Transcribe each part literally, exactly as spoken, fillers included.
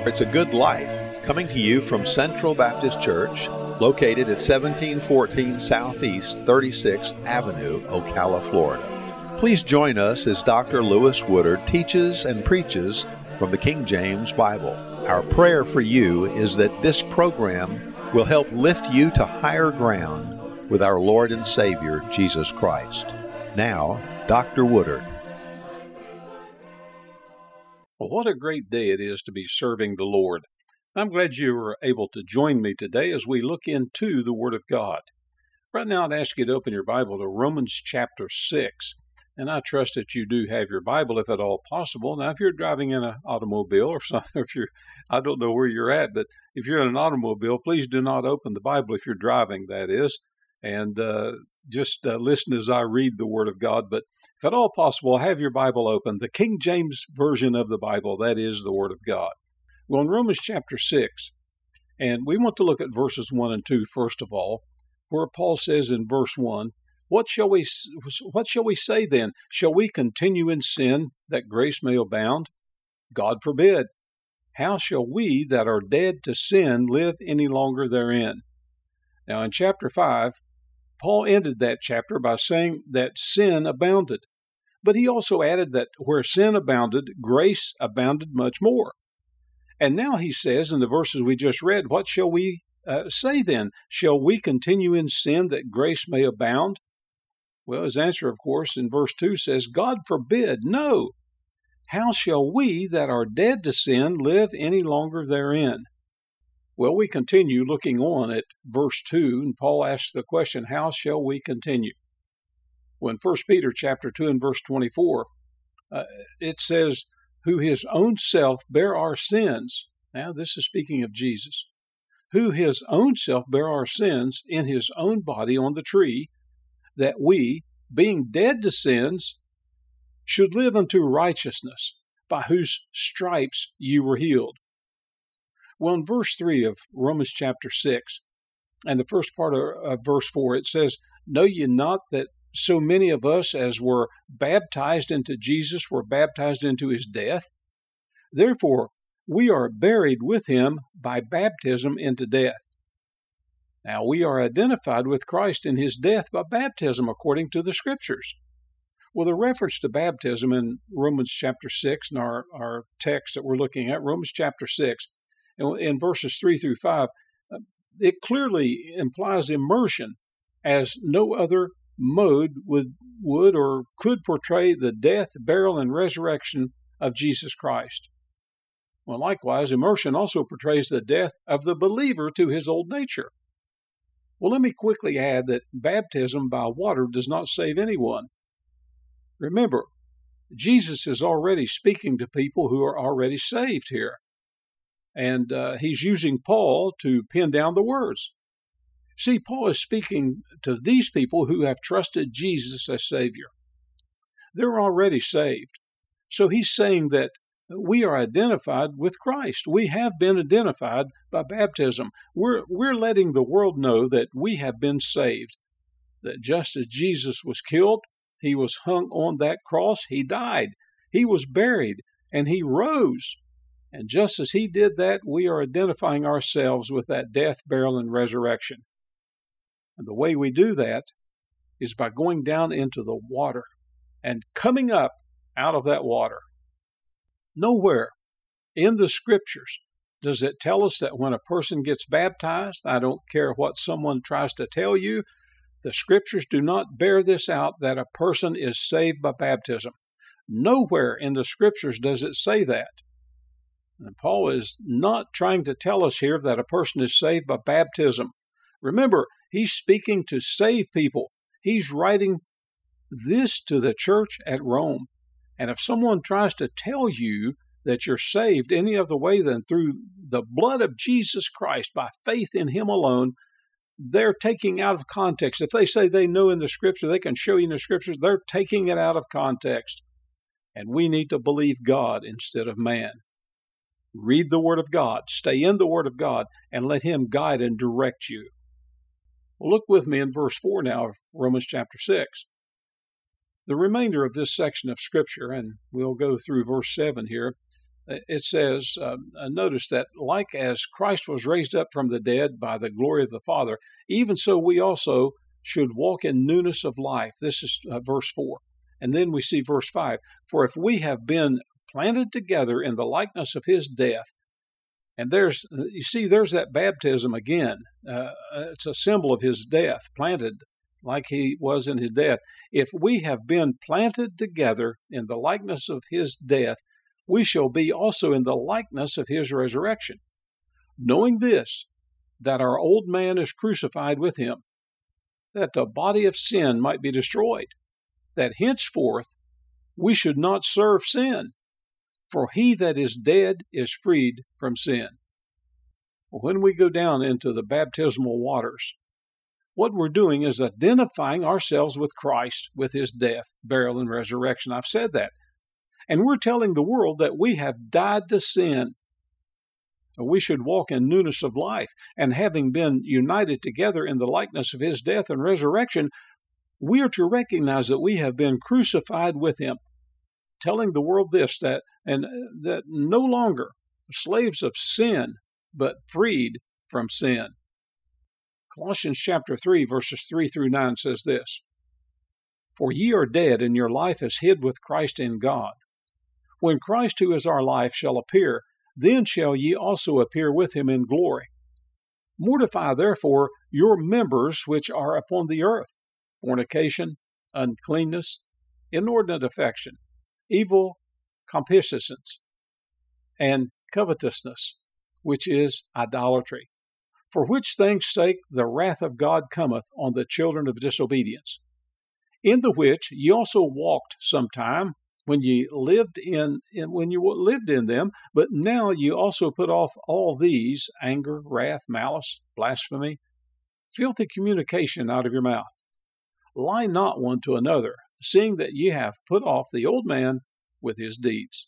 It's a Good Life, coming to you from Central Baptist Church, located at seventeen fourteen Southeast thirty-sixth Avenue, Ocala, Florida. Please join us as Doctor Lewis Woodard teaches and preaches from the King James Bible. Our prayer for you is that this program will help lift you to higher ground with our Lord and Savior, Jesus Christ. Now, Doctor Woodard. Well, what a great day it is to be serving the Lord. I'm glad you were able to join me today as we look into the Word of God. Right now, I'd ask you to open your Bible to Romans chapter six. And I trust that you do have your Bible, if at all possible. Now, if you're driving in an automobile or something, if you're, I don't know where you're at, but if you're in an automobile, please do not open the Bible if you're driving, that is. And uh, just uh, listen as I read the Word of God. But if at all possible, have your Bible open. The King James Version of the Bible, that is the Word of God. Well, in Romans chapter six, and we want to look at verses one and two first of all, where Paul says in verse one, What shall we what shall we say then? Shall we continue in sin that grace may abound? God forbid. How shall we that are dead to sin live any longer therein? Now in chapter five, Paul ended that chapter by saying that sin abounded. But he also added that where sin abounded, grace abounded much more. And now he says in the verses we just read, what shall we uh, say then? Shall we continue in sin that grace may abound? Well, his answer, of course, in verse two says, God forbid, no. How shall we that are dead to sin live any longer therein? Well, we continue looking on at verse two, and Paul asks the question, how shall we continue? Well, in First Peter chapter two and verse twenty-four, uh, it says, who his own self bare our sins. Now, this is speaking of Jesus. Who his own self bare our sins in his own body on the tree, that we, being dead to sins, should live unto righteousness, by whose stripes you were healed. Well, in verse three of Romans chapter six, and the first part of, of verse four, it says, Know ye not that so many of us as were baptized into Jesus were baptized into his death? Therefore, we are buried with him by baptism into death. Now, we are identified with Christ in his death by baptism according to the Scriptures. Well, the reference to baptism in Romans chapter six, in our, our text that we're looking at, Romans chapter six, in verses three through five, it clearly implies immersion, as no other mode would, would or could portray the death, burial, and resurrection of Jesus Christ. Well, likewise, immersion also portrays the death of the believer to his old nature. Well, let me quickly add that baptism by water does not save anyone. Remember, Jesus is already speaking to people who are already saved here. And uh, he's using Paul to pin down the words. See, Paul is speaking to these people who have trusted Jesus as Savior. They're already saved. So he's saying that we are identified with Christ. We have been identified by baptism. We're, we're letting the world know that we have been saved. That just as Jesus was killed, he was hung on that cross, he died. He was buried, and he rose. And just as he did that, we are identifying ourselves with that death, burial, and resurrection. And the way we do that is by going down into the water and coming up out of that water. Nowhere in the Scriptures does it tell us that when a person gets baptized, I don't care what someone tries to tell you, the Scriptures do not bear this out, that a person is saved by baptism. Nowhere in the Scriptures does it say that. And Paul is not trying to tell us here that a person is saved by baptism. Remember, he's speaking to save people. He's writing this to the church at Rome. And if someone tries to tell you that you're saved any other way than through the blood of Jesus Christ, by faith in him alone, they're taking out of context. If they say they know in the Scripture, they can show you in the Scriptures, they're taking it out of context. And we need to believe God instead of man. Read the Word of God, stay in the Word of God, and let him guide and direct you. Well, look with me in verse four now of Romans chapter six. The remainder of this section of Scripture, and we'll go through verse seven here, it says, uh, notice that like as Christ was raised up from the dead by the glory of the Father, even so we also should walk in newness of life. This is uh, verse four. And then we see verse five. For if we have been planted together in the likeness of his death, and there's, you see, there's that baptism again. Uh, it's a symbol of his death, planted like he was in his death. If we have been planted together in the likeness of his death, we shall be also in the likeness of his resurrection. Knowing this, that our old man is crucified with him, that the body of sin might be destroyed, that henceforth we should not serve sin, for he that is dead is freed from sin. When we go down into the baptismal waters, what we're doing is identifying ourselves with Christ, with his death, burial, and resurrection. I've said that. And we're telling the world that we have died to sin. We should walk in newness of life. And having been united together in the likeness of his death and resurrection, we are to recognize that we have been crucified with him, telling the world this, that and that no longer slaves of sin, but freed from sin. Colossians chapter three, verses three through nine says this, For ye are dead, and your life is hid with Christ in God. When Christ, who is our life, shall appear, then shall ye also appear with him in glory. Mortify therefore your members which are upon the earth, fornication, uncleanness, inordinate affection, evil concupiscence, and covetousness, which is idolatry. For which things' sake the wrath of God cometh on the children of disobedience, in the which ye also walked sometime, when ye lived in, in when you lived in them, but now ye also put off all these: anger, wrath, malice, blasphemy, filthy communication out of your mouth. Lie not one to another, seeing that ye have put off the old man with his deeds.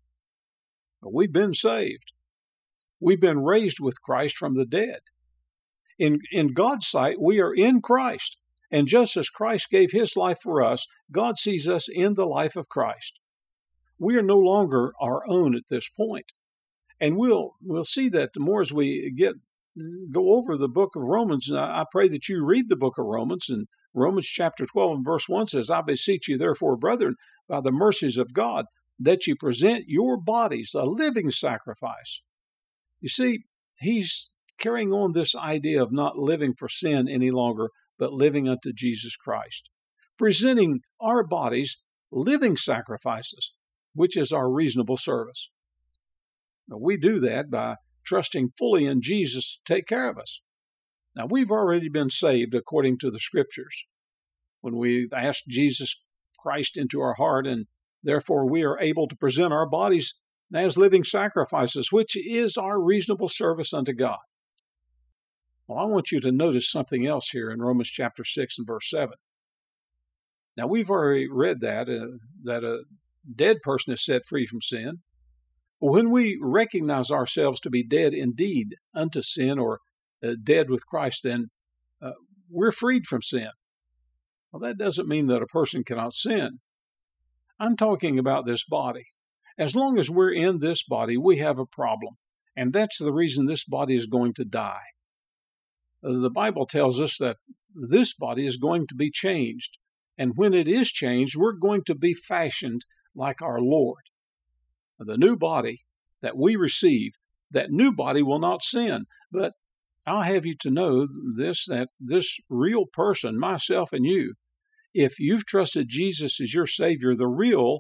We've been saved. We've been raised with Christ from the dead. In, in God's sight, we are in Christ. And just as Christ gave his life for us, God sees us in the life of Christ. We are no longer our own at this point. And we'll we'll see that the more as we get go over the book of Romans. And I, I pray that you read the book of Romans. And Romans chapter twelve and verse one says, I beseech you therefore, brethren, by the mercies of God, that you present your bodies a living sacrifice. You see, he's carrying on this idea of not living for sin any longer, but living unto Jesus Christ, presenting our bodies living sacrifices, which is our reasonable service. Now, we do that by trusting fully in Jesus to take care of us. Now, we've already been saved according to the Scriptures when we've asked Jesus Christ into our heart, and therefore we are able to present our bodies as living sacrifices, which is our reasonable service unto God. Well, I want you to notice something else here in Romans chapter six and verse seven. Now, we've already read that, uh, that a dead person is set free from sin. But when we recognize ourselves to be dead indeed unto sin, or uh, dead with Christ, then uh, we're freed from sin. Well, that doesn't mean that a person cannot sin. I'm talking about this body. As long as we're in this body, we have a problem. And that's the reason this body is going to die. The Bible tells us that this body is going to be changed. And when it is changed, we're going to be fashioned like our Lord. The new body that we receive, that new body will not sin. But I'll have you to know this, that this real person, myself and you, if you've trusted Jesus as your Savior, the real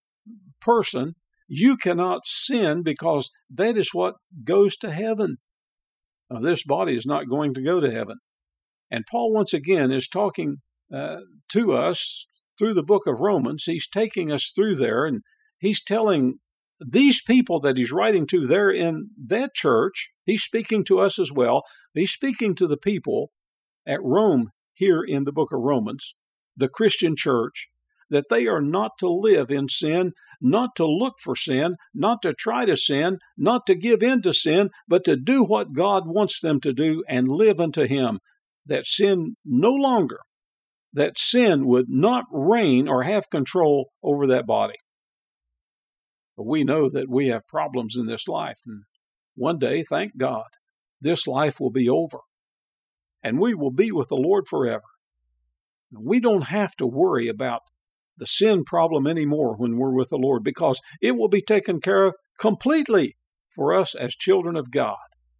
person, you cannot sin, because that is what goes to heaven. Now, this body is not going to go to heaven. And Paul, once again, is talking uh, to us through the book of Romans. He's taking us through there, and he's telling these people that he's writing to there in that church, he's speaking to us as well. He's speaking to the people at Rome here in the book of Romans, the Christian church, that they are not to live in sin, not to look for sin, not to try to sin, not to give in to sin, but to do what God wants them to do and live unto him. That sin no longer, that sin would not reign or have control over that body. We know that we have problems in this life, and one day, thank God, this life will be over, and we will be with the Lord forever. We don't have to worry about the sin problem anymore when we're with the Lord, because it will be taken care of completely for us as children of God.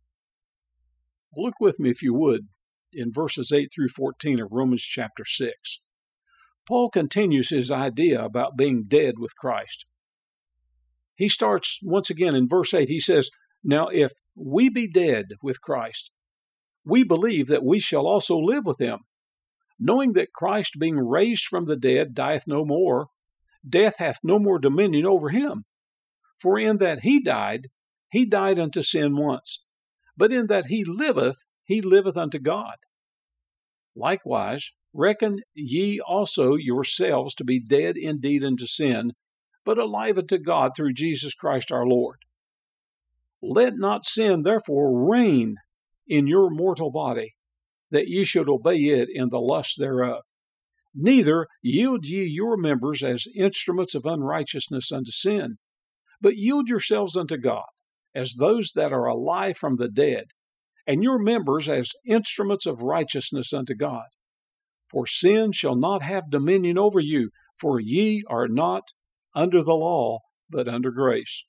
Look with me, if you would, in verses eight through fourteen of Romans chapter six. Paul continues his idea about being dead with Christ. He starts once again in verse eight. He says, "Now if we be dead with Christ, we believe that we shall also live with him, knowing that Christ, being raised from the dead, dieth no more, death hath no more dominion over him. For in that he died, he died unto sin once, but in that he liveth, he liveth unto God. Likewise, reckon ye also yourselves to be dead indeed unto sin, but alive unto God through Jesus Christ our Lord. Let not sin therefore reign in your mortal body, that ye should obey it in the lust thereof. Neither yield ye your members as instruments of unrighteousness unto sin, but yield yourselves unto God, as those that are alive from the dead, and your members as instruments of righteousness unto God. For sin shall not have dominion over you, for ye are not under the law, but under grace."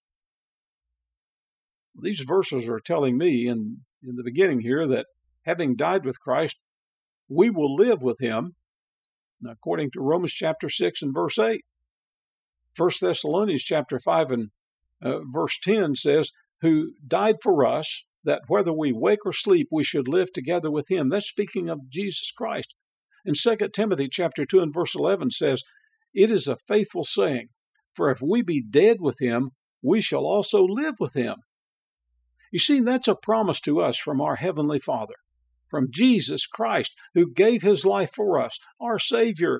These verses are telling me in, in the beginning here that having died with Christ, we will live with him, according to Romans chapter six and verse eight. First Thessalonians chapter five and uh, verse ten says, "Who died for us, that whether we wake or sleep, we should live together with him." That's speaking of Jesus Christ. And Second Timothy chapter two and verse eleven says, "It is a faithful saying, for if we be dead with him, we shall also live with him." You see, that's a promise to us from our Heavenly Father, from Jesus Christ, who gave his life for us, our Savior.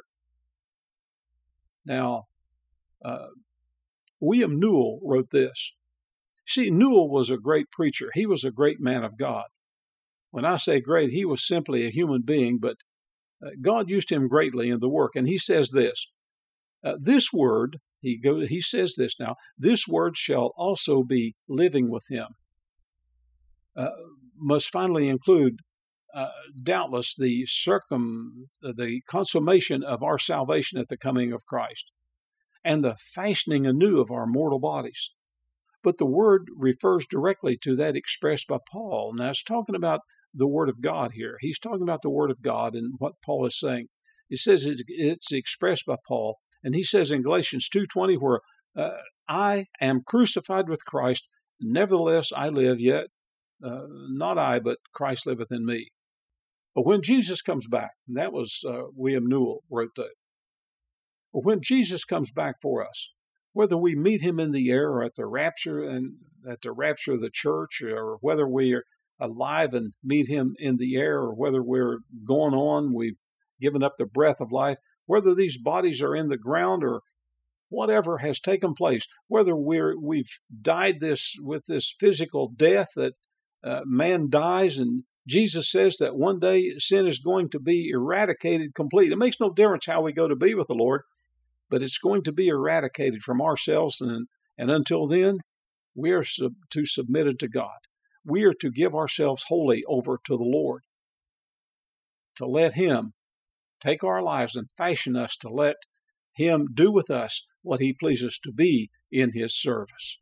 Now, uh, William Newell wrote this. See, Newell was a great preacher. He was a great man of God. When I say great, he was simply a human being, but uh, God used him greatly in the work. And he says this, uh, this word, he, go, he says this now, this word shall also be living with him. Uh, must finally include, uh, doubtless, the circum, the consummation of our salvation at the coming of Christ, and the fashioning anew of our mortal bodies. But the word refers directly to that expressed by Paul. Now, it's talking about the Word of God here. He's talking about the Word of God and what Paul is saying. It says it's, it's expressed by Paul, and he says in Galatians two twenty, where uh, I am crucified with Christ, nevertheless I live, yet uh, not I, but Christ liveth in me. But when Jesus comes back, and that was uh, William Newell wrote that, but when Jesus comes back for us, whether we meet him in the air or at the rapture and at the rapture of the church, or whether we are alive and meet him in the air, or whether we're going on, we've given up the breath of life, whether these bodies are in the ground or whatever has taken place, whether we're we've died this with this physical death that uh, man dies, and Jesus says that one day sin is going to be eradicated completely. It makes no difference how we go to be with the Lord, but it's going to be eradicated from ourselves, and, and until then, we are sub, to submit it to God. We are to give ourselves wholly over to the Lord, to let him take our lives and fashion us, to let him do with us what he pleases to be in his service.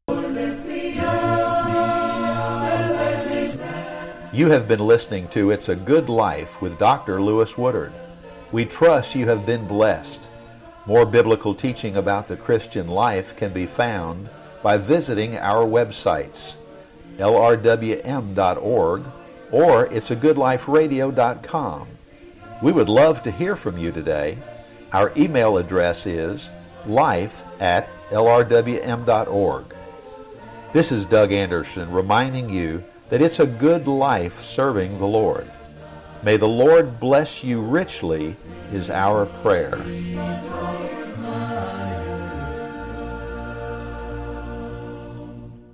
You have been listening to It's a Good Life with Doctor Lewis Woodard. We trust you have been blessed. More biblical teaching about the Christian life can be found by visiting our websites, L R W M dot org or it's a good life radio dot com. We would love to hear from you today. Our email address is life at L R W M dot org. This is Doug Anderson reminding you that it's a good life serving the Lord. May the Lord bless you richly is our prayer.